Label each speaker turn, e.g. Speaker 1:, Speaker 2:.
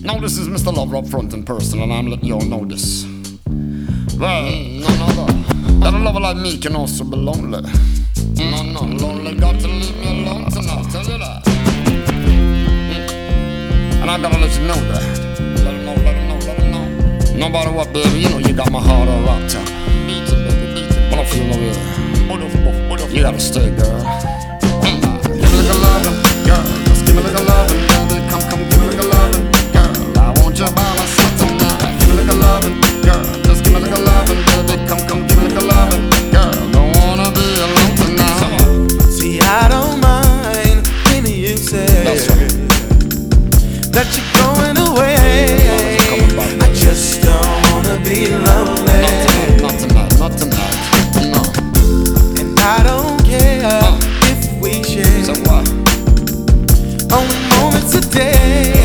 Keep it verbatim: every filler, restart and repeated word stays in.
Speaker 1: Now this is Mister Lover up front in person, and I'm letting you all know this. Well, none other that a lover like me can also be lonely. No, no, lonely got to leave me alone tonight, tell you that. And I gotta let you know that. Let her know, let her know, let her know. No matter what, baby, you know you got my heart all wrapped up. Beat it, baby, beat it. But I feel no way. You gotta stay, girl. Give me like a lovin', girl. Just give me like a lovin', baby. Come, come, give me like a lovin', girl. I want you by my side tonight. Give me like a lovin', girl. Just give me like a lovin', baby. Come, come, give me like a lovin', girl. Don't wanna be alone tonight.
Speaker 2: See, I don't mind when you say that you're going away. I just don't wanna be lonely.
Speaker 1: Not tonight, not tonight, not tonight. No.
Speaker 2: And I don't care uh, if we share
Speaker 1: so what?
Speaker 2: only moments a day.